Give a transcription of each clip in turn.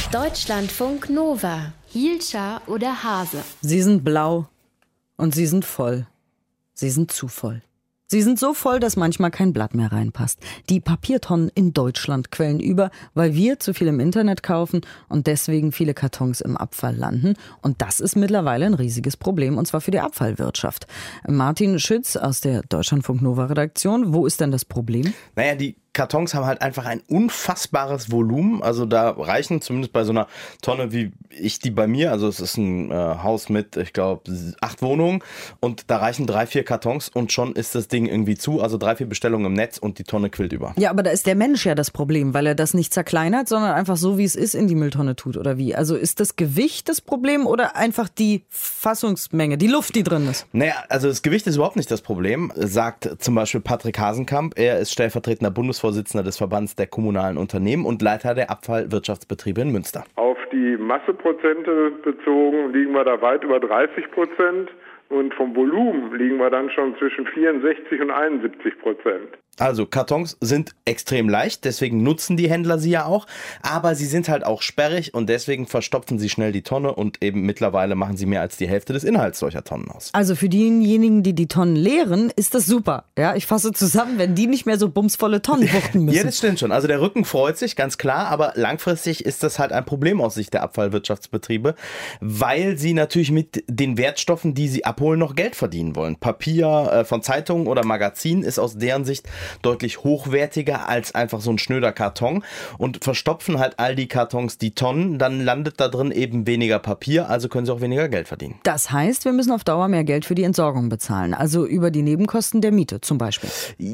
Deutschlandfunk Nova. Hielscher oder Hase? Sie sind blau und sie sind voll. Sie sind zu voll. Sie sind so voll, dass manchmal kein Blatt mehr reinpasst. Die Papiertonnen in Deutschland quellen über, weil wir zu viel im Internet kaufen und deswegen viele Kartons im Abfall landen. Und das ist mittlerweile ein riesiges Problem, und zwar für die Abfallwirtschaft. Martin Schütz aus der Deutschlandfunk Nova Redaktion. Wo ist denn das Problem? Naja, die Kartons haben halt einfach ein unfassbares Volumen. Also da reichen zumindest bei so einer Tonne wie ich die bei mir, also es ist ein Haus mit, ich glaube, 8 Wohnungen, und da reichen 3-4 Kartons und schon ist das Ding irgendwie zu. Also 3-4 Bestellungen im Netz und die Tonne quillt über. Ja, aber da ist der Mensch ja das Problem, weil er das nicht zerkleinert, sondern einfach so, wie es ist, in die Mülltonne tut, oder wie? Also ist das Gewicht das Problem oder einfach die Fassungsmenge, die Luft, die drin ist? Naja, also das Gewicht ist überhaupt nicht das Problem, sagt zum Beispiel Patrick Hasenkamp. Er ist stellvertretender Bundesvorsitzender des Verbands der kommunalen Unternehmen und Leiter der Abfallwirtschaftsbetriebe in Münster. Auf die Masseprozente bezogen liegen wir da weit über 30%. Und vom Volumen liegen wir dann schon zwischen 64% und 71%. Also Kartons sind extrem leicht, deswegen nutzen die Händler sie ja auch, aber sie sind halt auch sperrig und deswegen verstopfen sie schnell die Tonne und eben mittlerweile machen sie mehr als die Hälfte des Inhalts solcher Tonnen aus. Also für diejenigen, die die Tonnen leeren, ist das super. Ja, ich fasse zusammen, wenn die nicht mehr so bumsvolle Tonnen wuchten müssen. Ja, das stimmt schon. Also der Rücken freut sich, ganz klar, aber langfristig ist das halt ein Problem aus Sicht der Abfallwirtschaftsbetriebe, weil sie natürlich mit den Wertstoffen, die sie abholen, noch Geld verdienen wollen. Papier von Zeitungen oder Magazinen ist aus deren Sicht deutlich hochwertiger als einfach so ein schnöder Karton, und verstopfen halt all die Kartons die Tonnen, dann landet da drin eben weniger Papier, also können sie auch weniger Geld verdienen. Das heißt, wir müssen auf Dauer mehr Geld für die Entsorgung bezahlen, also über die Nebenkosten der Miete zum Beispiel.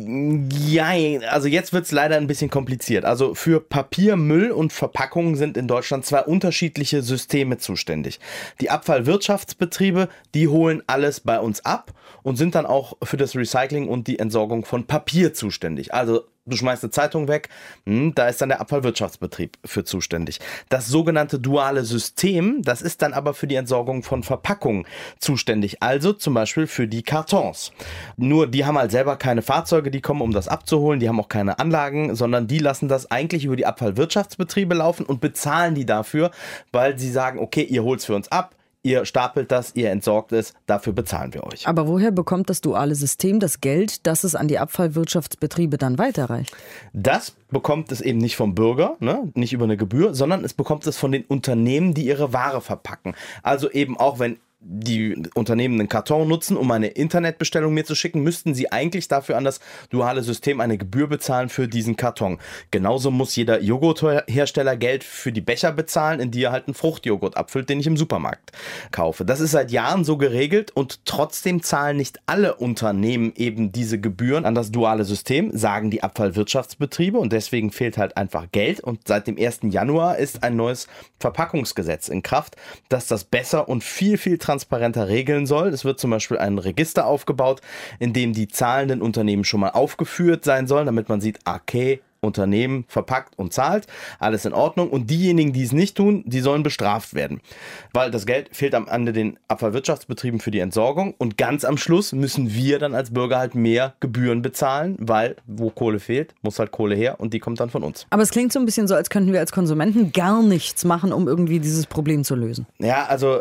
Ja, also jetzt wird es leider ein bisschen kompliziert. Also für Papier, Müll und Verpackungen sind in Deutschland 2 unterschiedliche Systeme zuständig. Die Abfallwirtschaftsbetriebe, die holen alles bei uns ab und sind dann auch für das Recycling und die Entsorgung von Papier zuständig. Also du schmeißt eine Zeitung weg, da ist dann der Abfallwirtschaftsbetrieb für zuständig. Das sogenannte duale System, das ist dann aber für die Entsorgung von Verpackungen zuständig. Also zum Beispiel für die Kartons. Nur die haben halt selber keine Fahrzeuge, die kommen, um das abzuholen. Die haben auch keine Anlagen, sondern die lassen das eigentlich über die Abfallwirtschaftsbetriebe laufen und bezahlen die dafür, weil sie sagen, okay, ihr holt's für uns ab. Ihr stapelt das, ihr entsorgt es, dafür bezahlen wir euch. Aber woher bekommt das duale System das Geld, dass es an die Abfallwirtschaftsbetriebe dann weiterreicht? Das bekommt es eben nicht vom Bürger, nicht über eine Gebühr, sondern es bekommt es von den Unternehmen, die ihre Ware verpacken. Also eben auch, wenn die Unternehmen einen Karton nutzen, um eine Internetbestellung mir zu schicken, müssten sie eigentlich dafür an das duale System eine Gebühr bezahlen für diesen Karton. Genauso muss jeder Joghurthersteller Geld für die Becher bezahlen, in die er halt einen Fruchtjoghurt abfüllt, den ich im Supermarkt kaufe. Das ist seit Jahren so geregelt und trotzdem zahlen nicht alle Unternehmen eben diese Gebühren an das duale System, sagen die Abfallwirtschaftsbetriebe, und deswegen fehlt halt einfach Geld. Und seit dem 1. Januar ist ein neues Verpackungsgesetz in Kraft, das das besser und viel transparenter regeln soll. Es wird zum Beispiel ein Register aufgebaut, in dem die zahlenden Unternehmen schon mal aufgeführt sein sollen, damit man sieht, okay, Unternehmen verpackt und zahlt, alles in Ordnung, und diejenigen, die es nicht tun, die sollen bestraft werden, weil das Geld fehlt am Ende den Abfallwirtschaftsbetrieben für die Entsorgung, und ganz am Schluss müssen wir dann als Bürger halt mehr Gebühren bezahlen, weil wo Kohle fehlt, muss halt Kohle her, und die kommt dann von uns. Aber es klingt so ein bisschen so, als könnten wir als Konsumenten gar nichts machen, um irgendwie dieses Problem zu lösen. Ja, also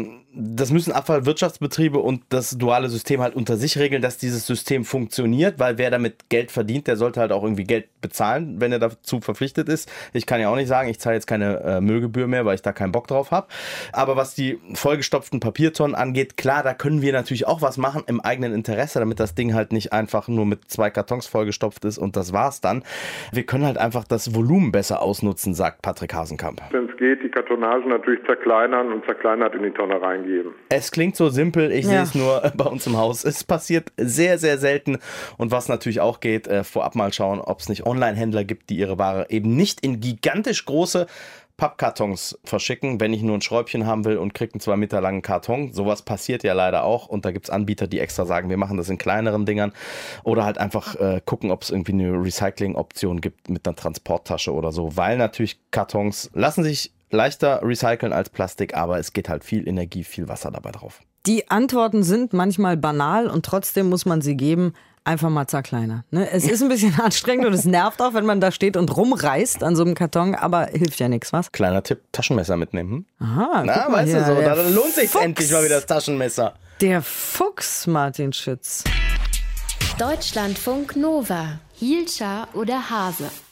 das müssen Abfallwirtschaftsbetriebe und das duale System halt unter sich regeln, dass dieses System funktioniert, weil wer damit Geld verdient, der sollte halt auch irgendwie Geld bezahlen, wenn er dazu verpflichtet ist. Ich kann ja auch nicht sagen, ich zahle jetzt keine Müllgebühr mehr, weil ich da keinen Bock drauf habe. Aber was die vollgestopften Papiertonnen angeht, klar, da können wir natürlich auch was machen im eigenen Interesse, damit das Ding halt nicht einfach nur mit 2 Kartons vollgestopft ist und das war's dann. Wir können halt einfach das Volumen besser ausnutzen, sagt Patrick Hasenkamp. Wenn es geht, die Kartonage natürlich zerkleinern und zerkleinert in die Tonne reingeben. Es klingt so simpel, ich sehe es nur bei uns im Haus. Es passiert sehr, sehr selten. Und was natürlich auch geht, vorab mal schauen, ob es nicht Online-Händler gibt, die ihre Ware eben nicht in gigantisch große Pappkartons verschicken, wenn ich nur ein Schräubchen haben will und kriege einen 2 Meter langen Karton. Sowas passiert ja leider auch, und da gibt es Anbieter, die extra sagen, wir machen das in kleineren Dingern, oder halt einfach gucken, ob es irgendwie eine Recycling-Option gibt mit einer Transporttasche oder so, weil natürlich Kartons lassen sich leichter recyceln als Plastik, aber es geht halt viel Energie, viel Wasser dabei drauf. Die Antworten sind manchmal banal und trotzdem muss man sie geben. einfach mal zerkleinern. Ne? Es ist ein bisschen anstrengend und es nervt auch, wenn man da steht und rumreißt an so einem Karton, aber hilft ja nichts, was? Kleiner Tipp, Taschenmesser mitnehmen. Aha, Na, weißt du so, da lohnt sich endlich mal wieder das Taschenmesser. Der Fuchs, Martin Schütz. Deutschlandfunk Nova. Hielscher oder Hase?